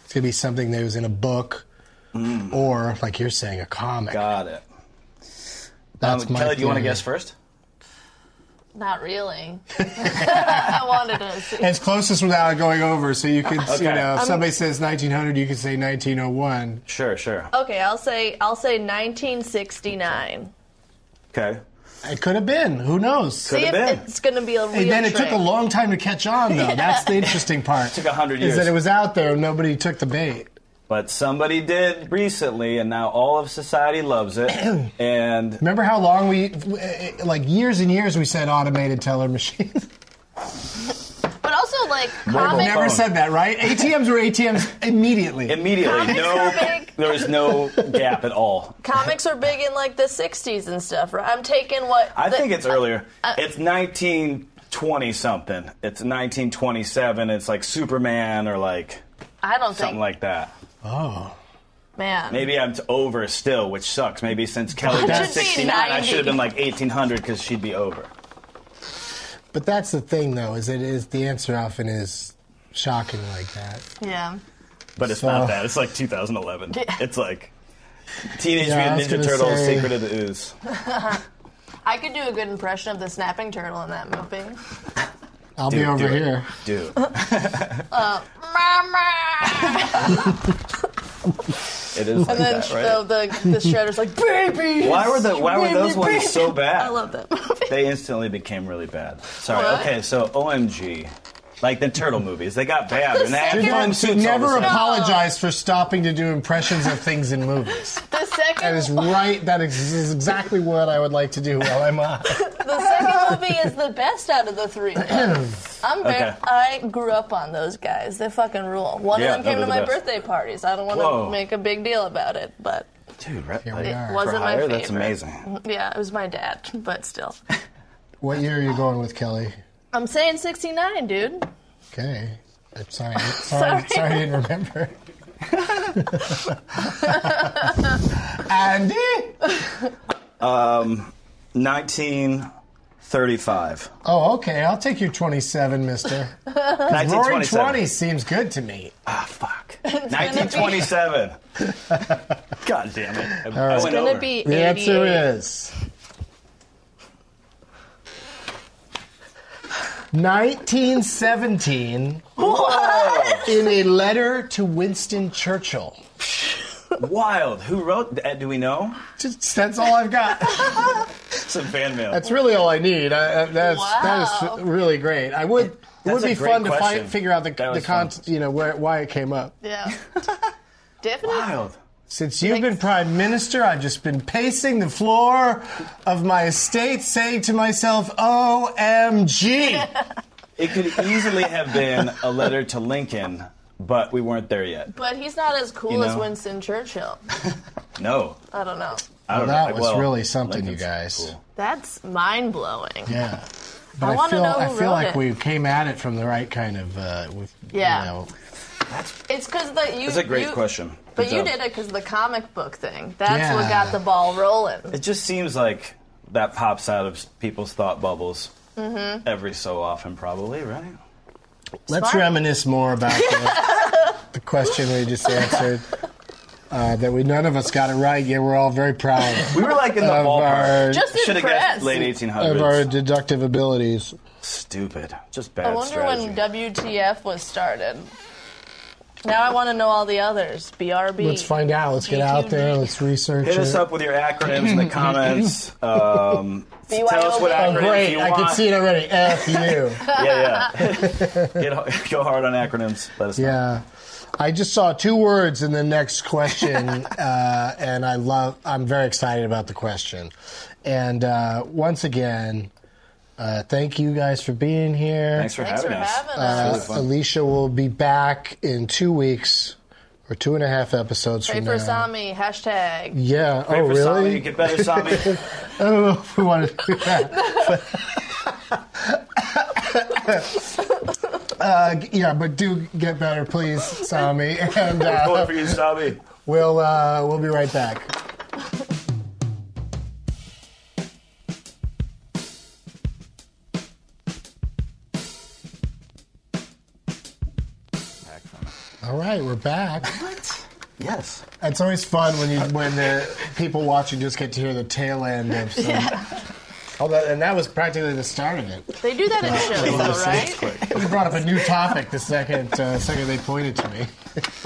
It's going to be something that was in a book mm. or, like you're saying, a comic.
Got it.
That's
um,
my
Kelly, do you want to
theory.
guess first?
Not really. I wanted to see.
It's closest without going over, so you could,
Okay.
you know, if
I'm-
somebody says nineteen hundred, you could say nineteen oh one.
Sure, sure.
Okay, I'll say I'll say nineteen sixty-nine.
Okay.
It could have been. Who knows?
See
Could
if
have been.
it's going to be a real
And then it
trick.
took a long time to catch on, though. That's the interesting part.
Took a hundred
Is
years.
that it was out there and nobody took the bait.
But somebody did recently, and now all of society loves it. And
Remember how long we, like years and years, we said automated teller machines?
But also, like,
Mobile
comics,
Never
phone.
said that, right? A T Ms were A T Ms immediately.
immediately,
Comics
no,
are big.
there was no gap at all.
comics are big in, like, the sixties and stuff, right? I'm taking what...
I
the-
think it's earlier.
uh,
It's nineteen twenty something. It's nineteen twenty-seven. It's like Superman or like
I don't
something
think...
like that.
Oh.
Man.
Maybe I'm t- over still, which sucks. Maybe since Kelly
It
was
should be
sixty-nine, I
ninety.
should have been like eighteen hundred because she'd be over.
But that's the thing, though, is it is the answer often is shocking like that.
Yeah.
But it's
So-
not that. It's like two thousand eleven. It's like Teenage
Yeah, I was
Mutant Ninja
gonna
Turtles:
say-
Secret of the Ooze.
I could do a good impression of the snapping turtle in that movie.
I'll
Dude,
be over
do it.
here.
Dude. It is like
And then
that, right?
the, the, the Shredder's like, baby!
Why were the Why were those ones so bad?
I love that movie.
They instantly became really bad. Sorry.
What?
Okay, so O M G, like the turtle movies, they got bad, and they had
second-
fun
Mom,
suits all
never
the time.
apologize for stopping to do impressions of things in movies.
The second,
That is right. That is is exactly what I would like to do while I'm on.
the second movie is the best out of the three. I'm very,
Okay.
I grew up on those guys. They fucking rule. One
Yeah,
of them came
they're
to
the
my
best.
birthday parties. I don't want
Whoa.
to make a big deal about it, but
Dude, right?
Here we
like,
are.
it
For
wasn't
for
my
hire?
favorite.
That's amazing.
Yeah, it was my dad, but still.
What year are you going with, Kelly?
I'm saying sixty-nine, dude.
Okay. I'm sorry. Sorry,
Sorry.
sorry I didn't remember. Andy?
nineteen thirty-five.
Oh, okay. I'll take your twenty-seven, mister.
nineteen
Roaring
twenty-seven.
twenty seems good to me.
Ah, fuck. nineteen twenty-seven. God damn it. I, I
right.
went
Gonna
over.
be
The answer
eighty-eight.
is nineteen seventeen in a letter to Winston Churchill.
Wild. Who wrote that? Do we know?
Just, that's all I've got.
Some fan mail.
That's really all I need. I, I, that's, That
Wow.
is really great. I would. It
That's
would
a
be
great
fun to
question.
find, figure out the,
That
the
was
con-
fun.
you know, where, why it came up.
Yeah. Definitely.
Wild.
Since you've been prime minister, I've just been pacing the floor of my estate, saying to myself, "O M G!"
It could easily have been a letter to Lincoln, but we weren't there yet.
But he's not as cool
You
as
know?
Winston Churchill.
No.
I don't know.
I don't
Well, that
know.
was
Well,
really something, you
Lincoln's
guys.
cool.
That's mind blowing.
Yeah. But
I
I,
wanna
feel
know who
I feel
wrote
like
it.
we came at it from the right kind of. Uh, with,
Yeah.
You know,
It's because the you.
That's a great
you-
question.
But
Good
you
job.
did it because the comic book thing. That's
Yeah.
what got the ball rolling.
It just seems like that pops out of people's thought bubbles
Mm-hmm.
every so often, probably, right?
let's
Smart.
reminisce more about the, the question we just answered. Uh, that we none of us got it right. Yet we're all very proud
We were like in the
of
ballpark.
our,
Just
Should have guessed
impressed.
late eighteen
of our
hundreds.
deductive abilities.
Stupid. Just bad
I wonder
strategy.
when W T F was started. Now I want to know all the others. B R B.
Let's find out. Let's get out there. Let's research
Hit
it.
us up with your acronyms in the comments. Um,
B Y O B.
tell us what
Oh,
acronyms
great.
you
I
want.
can see it already. F you.
Yeah, yeah. Get, go hard on acronyms. Let us know.
Yeah. I just saw two words in the next question, uh, and I love. I'm very excited about the question. And uh, once again, uh, thank you guys for being here.
Thanks for
Thanks
having
for
us.
having
It's
us.
really
Uh,
fun.
Alicia will be back in two weeks or two and a half episodes
Pray
from
for
now.
Sami. Hashtag.
Yeah.
Pray
oh,
for
really?
Sami. Get better, Sami.
I don't know if we want to do that. But, uh, yeah, but do get better, please, Sami. And
Vote
uh,
for you, Sami.
we'll uh, we'll be right back. All right, we're back.
Yes.
It's always fun when you when the people watching just get to hear the tail end of some.
Yeah.
Oh, that, and that was practically the start of it.
They do that in shows, though, right?
You brought up a new topic the second uh, second they pointed to me.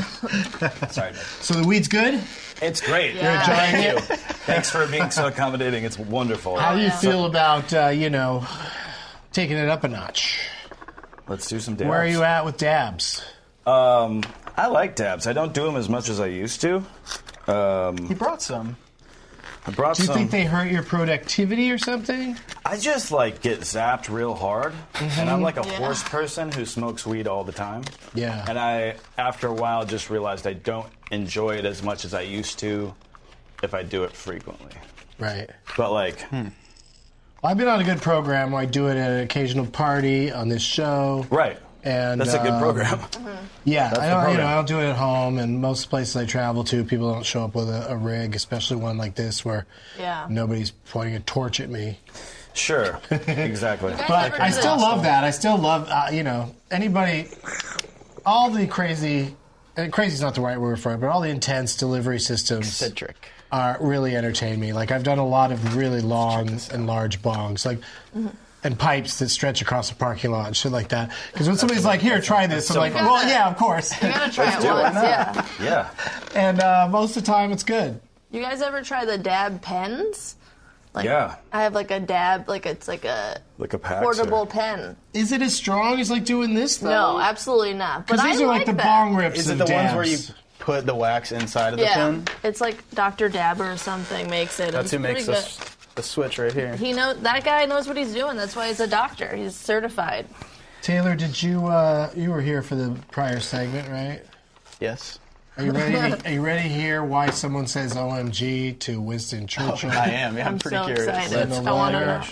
Sorry.
So the weed's good?
It's great.
Yeah.
Thank you. Thanks for being so accommodating. It's wonderful.
How do you
yeah.
feel about, uh, you know, taking it up a notch?
Let's do some dabs.
Where are you at with dabs?
Um, I like dabs. I don't do them as much as I used to. Um,
He brought some.
I brought
Do you
some.
think they hurt your productivity or something?
I just like get zapped real hard,
Mm-hmm.
and I'm like a
Yeah.
horse person who smokes weed all the time.
Yeah.
And I, after a while, just realized I don't enjoy it as much as I used to if I do it frequently.
Right.
But like,
Well, I've been on a good program where I do it at an occasional party on this show.
right.
And
That's a good
um,
program.
Yeah,
That's
I
the
don't, you know,
program.
I don't do it at home, and most places I travel to, people don't show up with a, a rig, especially one like this where
Yeah.
nobody's pointing a torch at me.
Sure. Exactly.
But
ever
I
do
still
that?
love that. I still love, uh, you know, anybody, all the crazy, and crazy's not the right word for it, but all the intense delivery systems
Cedric.
are really entertain me. Like I've done a lot of really long and large bongs, like and pipes that stretch across the parking lot and shit like that. Because when somebody's like, "Here, try this," I'm like,
fun.
"Well, yeah, of course."
You gotta try it
do it.
once,
Why
yeah.
Yeah.
And uh, most of the time, it's good.
You guys ever try the dab pens? Like,
Yeah.
I have like a dab, like it's like a
Like a pack.
portable pen.
Is it as strong as like doing this though?
No, absolutely not. But
Because
I
these are like, the
that.
bong rips.
Is it
of
the
dabs.
ones where you put the wax inside of the
Yeah,
pin?
it's like Doctor Dabber or something makes it.
That's
It's
who makes
pretty
this, the switch right here.
good. He know that guy knows what he's doing. That's why he's a doctor. He's certified.
Taylor, did you uh, you were here for the prior segment, right?
Yes.
Are you ready? Are you ready to hear why someone says O M G to Winston Churchill?
I am. Yeah, I'm,
I'm
pretty
so
curious.
excited.
Let's-
I want to know.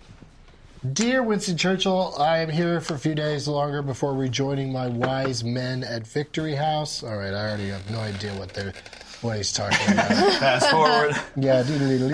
Dear Winston Churchill, I am here for a few days longer before rejoining my wise men at Victory House. All right, I already have no idea what they're what he's talking about.
Fast forward.
Yeah.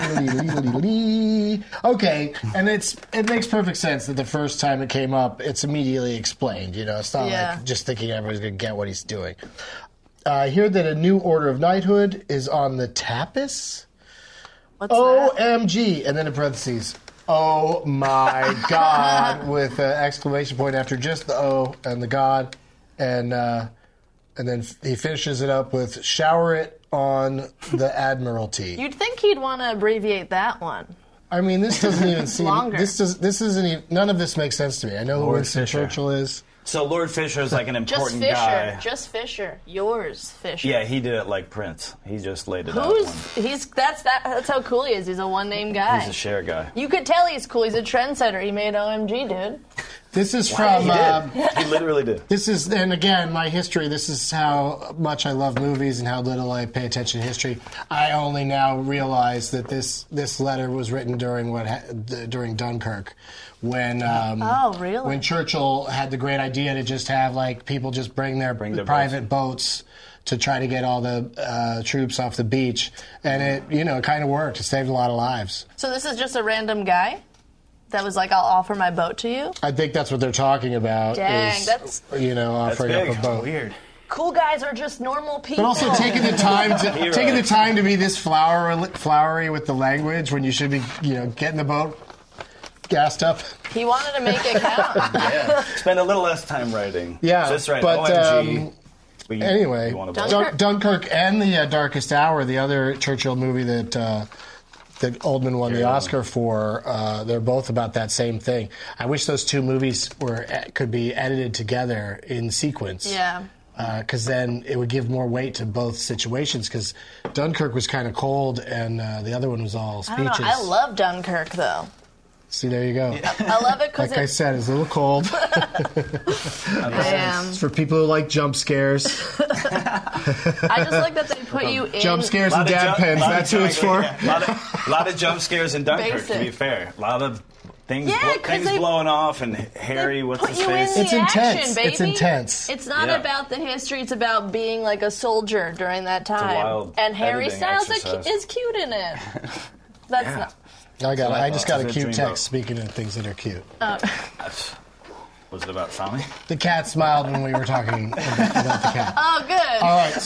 Okay, and it's it makes perfect sense that the first time it came up, it's immediately explained. You know, it's not
Yeah.
like just thinking everybody's going to get what he's doing. Uh, I hear that a new order of knighthood is on the tapis.
What's
O
that?
M G, and then in parentheses, oh my God, with an exclamation point after just the O and the God, and uh, and then f- he finishes it up with shower it on the Admiralty.
You'd think he'd want to abbreviate that one.
I mean, this doesn't even seem.
Longer.
This does. This isn't even. None of this makes sense to me. I know who
Lord
Winston
Fisher.
Churchill is.
So Lord Fisher is like an
Just
important
Fisher.
guy.
Just Fisher. Yours, Fisher.
Yeah, he did it like Prince. He just laid it out.
Who's
one-
he's that's that that's how cool he is. He's a one name guy.
He's a share guy.
You could tell he's cool. He's a trendsetter. He made O M G, dude.
This is from.
He
um,
did. He literally did.
This is, and again, my history. This is how much I love movies and how little I pay attention to history. I only now realize that this this letter was written during what ha- d- during Dunkirk, when um,
Oh, really?
when Churchill had the great idea to just have like people just bring their
Bring their
private boats. To try to get all the uh, troops off the beach, and it you know it kind of worked. It saved a lot of lives.
So this is just a random guy that was like, I'll offer my boat to you.
I think that's what they're talking about.
Dang,
is,
that's-
you know offering
big.
up a boat.
Weird.
Cool guys are just normal people.
But also taking the time to
Hero.
taking the time to be this flowery, flowery with the language when you should be, you know, getting the boat gassed up.
He wanted to make it count.
Spend a little less time writing.
Yeah,
Just right.
but,
O M G.
um,
We-
Anyway,
we want a
Dun-
vote.
Dun- Dunkirk and the uh, Darkest Hour, the other Churchill movie that uh, that Oldman won the
Yeah.
Oscar for, uh, they're both about that same thing. I wish those two movies were could be edited together in sequence.
Yeah.
Because then it would give more weight to both situations. Because Dunkirk was kind of cold, and uh, the other one was all
I don't know.
speeches.
I love Dunkirk though.
See, there you go.
I love it because
Like I
it,
said, it's a little cold.
Damn.
It's for people who like jump scares.
I just like that they put you in.
Jump scares and
Lot of
dad
jump-
pens.
lot of
That's who it's for.
jump- yeah, lot, of, lot of jump scares in Dunkirk, to
Basic.
be fair. A lot of things,
Yeah,
blo-
'cause
things
they-
blowing off and Harry, what's
Put
his
you
face?
in
It's
the
intense.
action, baby.
It's intense.
It's not
Yeah.
about the history. It's about being like a soldier during that time.
wild
and Harry
editing
Styles are
exercise.
cu- is cute in it. That's
Yeah.
not.
I got.
what I
I just
thought.
got a
It's a
cute
dream
text.
boat.
Speaking of things that are cute.
Was it about Sami?
The cat smiled when we were talking about, about the cat.
Oh, good.
All right,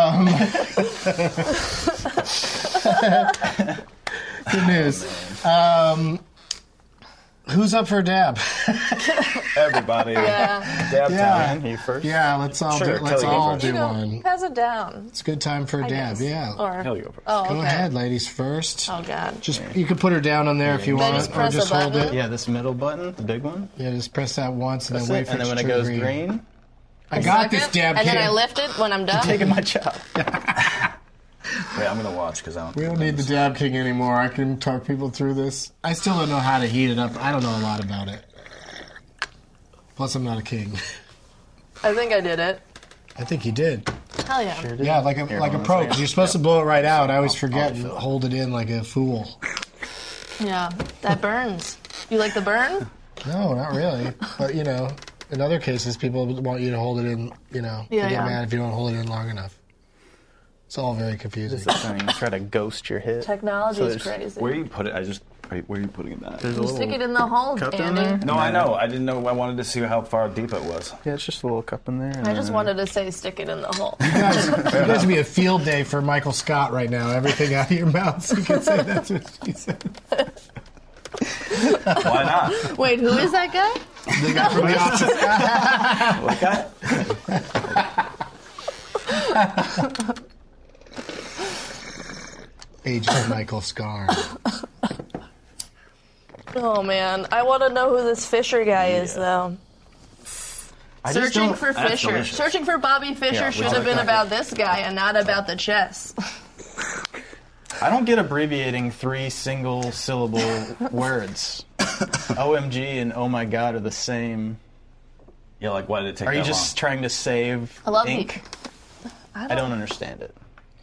so um, good news. Um, who's up for a dab?
Everybody.
Yeah.
Dab
Yeah.
time.
You first?
Yeah, let's all
Sure,
do, let's
Kelly, go
all
first.
do
You go,
one.
pass it down.
It's a good time for a
I
dab.
guess.
Yeah.
Or,
Hell, you go first.
oh, okay.
Go ahead, ladies first.
Oh, God.
Just you can put her down on there if you
Then
want,
just
or
press
just
a
hold
button.
it.
Yeah, this middle button, the big one.
Yeah, just press that once and
That's
then wait
it.
for
And then
it
when
to
it
turn
goes
green.
green,
I got this
Second,
dab
And
kit.
then I lift it when I'm done.
taking my job.
Wait, I'm gonna watch because I don't.
We don't need the dab king anymore. I can talk people through this. I still don't know how to heat it up. I don't know a lot about it. Plus, I'm not a king.
I think I did it.
I think you did.
Hell yeah.
Sure did.
Yeah, like a
Here,
like a
hold on
pro.
second.
Because you're supposed to blow it right out. I always forget
I'll
and
fill it.
hold it in like a fool.
Yeah. That burns. You like the burn?
No, not really. But you know, in other cases, people want you to hold it in. You know,
Yeah,
they get
yeah.
mad if you don't hold it in long enough. It's all very confusing.
This is the thing. Try to ghost your hit.
Technology
So
is
there's-
crazy.
Where you put it? I just. Wait, where are you putting that?
There's a
You
little
stick it in the hole,
cup
Andy.
down there.
No, I know. I didn't know. I wanted to see how far deep it was.
Yeah, it's just a little cup in there. and
I just
then-
wanted to say stick it in the hole.
You guys, you guys would be a field day for Michael Scott right now. Everything out of your mouth, so you can say that's what she said.
Why not?
Wait, who is that guy?
The guy from the office.
What guy?
Agent Michael Scar.
Oh, man. I want to know who this Fisher guy is, though.
I just
Searching
don't-
for
That's
Fisher.
delicious.
Searching for Bobby Fisher
Yeah,
should
we
have been
like
about this guy and not about the chess.
I don't get abbreviating three single syllable words. O M G and oh my god are the same.
Yeah, like why did it take
Are you
that
just
long?
trying to save
I love
ink?
the- I
I
don't,
don't understand it.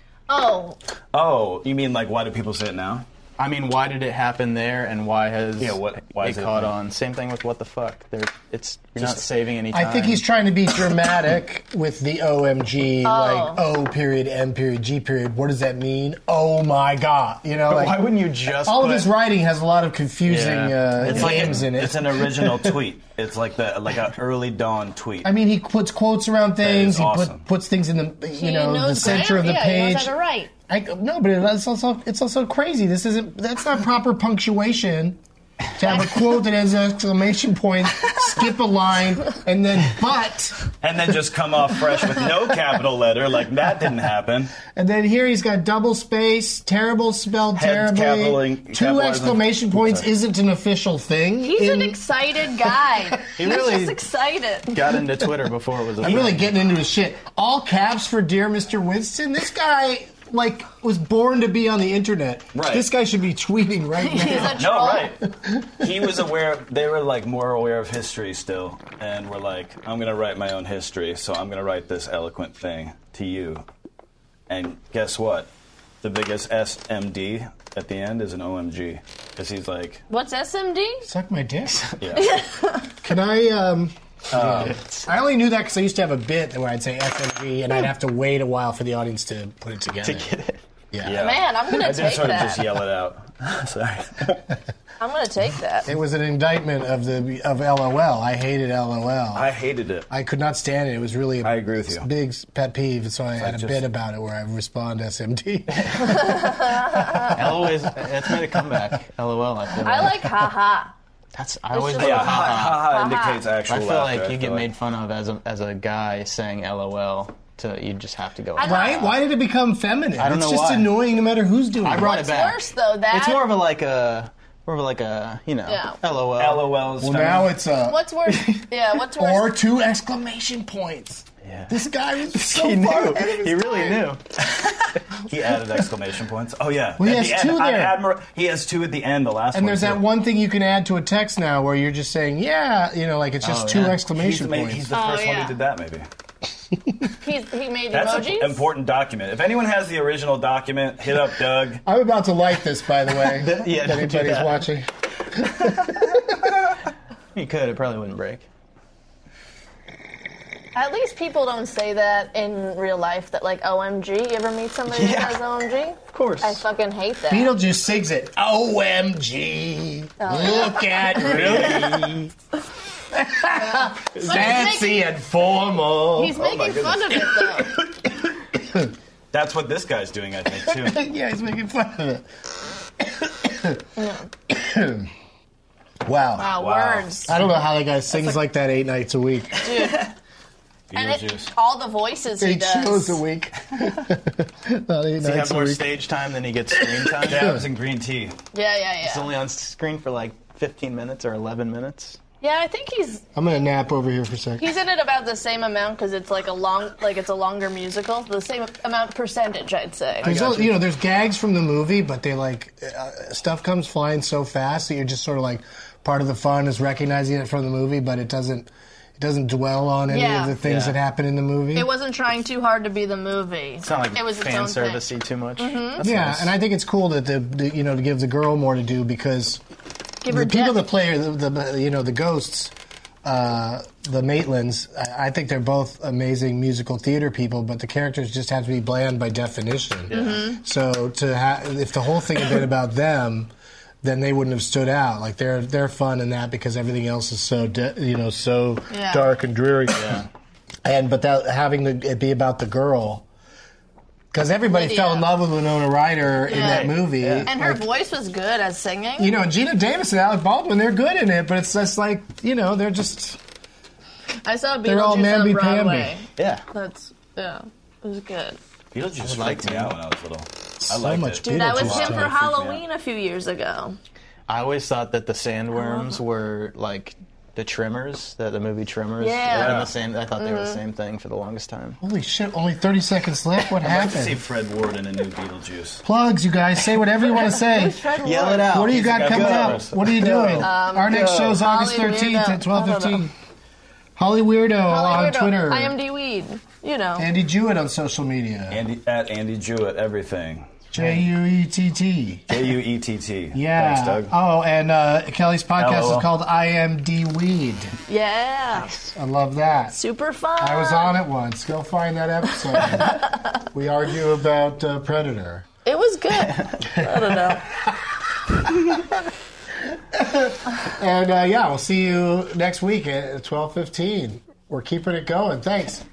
Oh,
Oh, you mean like why do people say it now?
I mean, why did it happen there, and why has
Yeah, what- why
it
is it a
caught
thing?
on? Same thing with what the fuck. There, it's you're
Just-
not saving any time.
I think he's trying to be dramatic with the O M G, like O period, M period, G period. What does that mean? Oh my God. You know,
But
like
why wouldn't you just?
all of
put-
his writing has a lot of confusing
Yeah.
uh,
It's like
names
an,
in it.
It's an original tweet. It's like the like an early dawn tweet.
I mean, he puts quotes around things.
is
He
awesome.
put, puts things in the you
he
know the
knows
center of the
grammar. Yeah,
page.
he knows how to write.
I, no, but it's also it's also crazy. This isn't that's not proper punctuation. To have a quote that has an exclamation point, skip a line, and then but,
and then just come off fresh with no capital letter, like that didn't happen.
and then here he's got double space, terrible spelled
Head
terribly.
capitaling-
Two
capitalizing.
exclamation points
Sorry.
isn't an official thing.
He's an
in-
excited guy.
He
He's
really-
just excited.
got into Twitter before it was. A
I'm really
thing.
getting into his shit. All caps for Dear Mister Winston. This guy, like, was born to be on the internet.
Right.
This guy should be tweeting right
He's
now.
a
No,
troll.
right. He was aware. They were like more aware of history still, and were like, "I'm going to write my own history, so I'm going to write this eloquent thing to you." And guess what? The biggest S M D at the end is an O M G, because he's like,
What's S M D?
Suck my dick.
"Yeah,
Can I, um... I only knew that because I used to have a bit where I'd say S M G, and I'd have to wait a while for the audience to put it together.
to get it.
Yeah.
yeah."
Man, I'm gonna
I did
take
sort of
that.
just yell it out. Sorry.
I'm gonna take that.
It was an indictment of the of L O L. I hated L O L.
I hated it.
I could not stand it. It was really a
I agree with you.
big pet peeve, so I had a
just-
bit about it where I respond S M D.
L O L, it's made a comeback. L O L. I feel
I like haha.
That's. I always
just
like
Yeah,
like-
ha
haha.
ha
Ha-ha.
indicates actual
I feel
laughter.
like you get
feel
made fun of as a as a guy saying L O L. To you just have to go.
I
Right? Why did it become feminine?
I don't
it's
know
just
why.
annoying no matter who's doing
I
it.
brought
What's
it back.
worse though? That
It's more of a like a more of a like a you know
Yeah.
L O L.
LOL is
Well,
feminine.
now it's a...
What's worse? Yeah, what's worse?
Or two exclamation points.
Yeah.
This guy was so
He
far
knew.
ahead of his
He really
time.
knew.
He added exclamation points. Oh yeah.
Well, he
At
has
the
two
end,
there.
Admir- he has two at the end. The last
And
one.
there's
too.
that one thing you can add to a text now where you're just saying, yeah, you know, like it's just
Oh,
two
yeah.
He's,
exclamation
made,
points.
he's the
Oh,
first one
yeah.
who did that. Maybe
He's, he made
that's
emojis.
an important document. If anyone has the original document, hit up Doug.
I'm about to like this, by the way.
Yeah,
if
don't do
anybody's
that.
watching.
You could. It probably wouldn't break.
At least people don't say that in real life. That like O M G. You ever meet somebody
Yeah.
that says O M G?
Of course.
I fucking hate that.
Beetlejuice sings it. O M G.
Oh,
Look at me. Fancy and formal.
He's making fun of it, though.
That's what this guy's doing, I think, too.
Yeah, he's making fun of it. Wow.
Wow,
Wow.
words.
I don't know how that guy sings like that eight nights a week.
Dude. And it,
Beetlejuice.
all the voices he
Eight
does.
shows a week. Not eight
Does he
nights
have
a
more
week.
stage time than he gets screen time?
Dabs and green tea.
Yeah, yeah,
He's
yeah.
only on screen for like fifteen minutes or eleven minutes.
Yeah, I think he's
I'm gonna nap over here for a second.
he's in it about the same amount because it's like a long, like it's a longer musical. The same amount percentage, I'd say.
There's all, you know, there's gags from the movie, but they like uh, stuff comes flying so fast that you're just sort of like part of the fun is recognizing it from the movie, but it doesn't it doesn't dwell on any
Yeah.
of the things
Yeah.
that happen in the movie.
It wasn't trying too hard to be the movie.
It's not like
it was its
fan
own thing.
servicey too much. That's
yeah,
nice.
and I think it's cool that the, the you know to give the girl more to do because
Give her
the people
depth.
that play the, the you know the ghosts, uh, the Maitlands, I, I think they're both amazing musical theater people, but the characters just have to be bland by definition.
Mm-hmm.
So to ha- if the whole thing had been about them, then they wouldn't have stood out. Like they're they're fun in that because everything else is so de- you know so
Yeah.
dark and dreary. Yeah. And but that having the, it be about the girl. Because everybody
Lydia.
fell in love with Winona Ryder in
Yeah.
that movie.
And her
Like,
voice was good as singing.
you know, Gina Davis and Alec Baldwin, they're good in it, but it's just like, you know, they're just,
I saw Beetlejuice
they're all
on
mamby-pamby.
Broadway.
Yeah.
That's yeah, it was good.
Beetlejuice
like
freaked me
to.
out when I was little.
So
I liked
much
it.
Beetlejuice.
Dude, that was
Beetlejuice
him
time
for
freaked me out.
Halloween a few years ago.
I always thought that the sandworms were like the Tremors, the, the movie Tremors.
Yeah.
They were in the same, I thought they were the same thing for the longest time.
Holy shit, only thirty seconds left? What
I'd like to see
happened?
Fred Ward in a new Beetlejuice.
Plugs, you guys. Say whatever you want to say.
Yell it out.
What do you got
He's
coming
got
up?
goes.
What are you doing? Our next
go.
show is August
Holly
thirteenth
Weirdo.
at twelve
I don't
fifteen.
know.
Holly Weirdo
Holly
on
Weirdo,
Twitter.
I M D Weed. You know.
Andy Jewett on social media.
Andy at Andy Jewett, everything.
J U E T T.
J U E T T.
Yeah.
Thanks, Doug.
Oh, and uh, Kelly's podcast
L O L.
is called I M D Weed.
Yeah.
I love that.
Super fun.
I was on it once. Go find that episode. We argue about uh, Predator.
It was good. I don't know.
And uh, yeah, we'll see you next week at twelve fifteen. We're keeping it going. Thanks.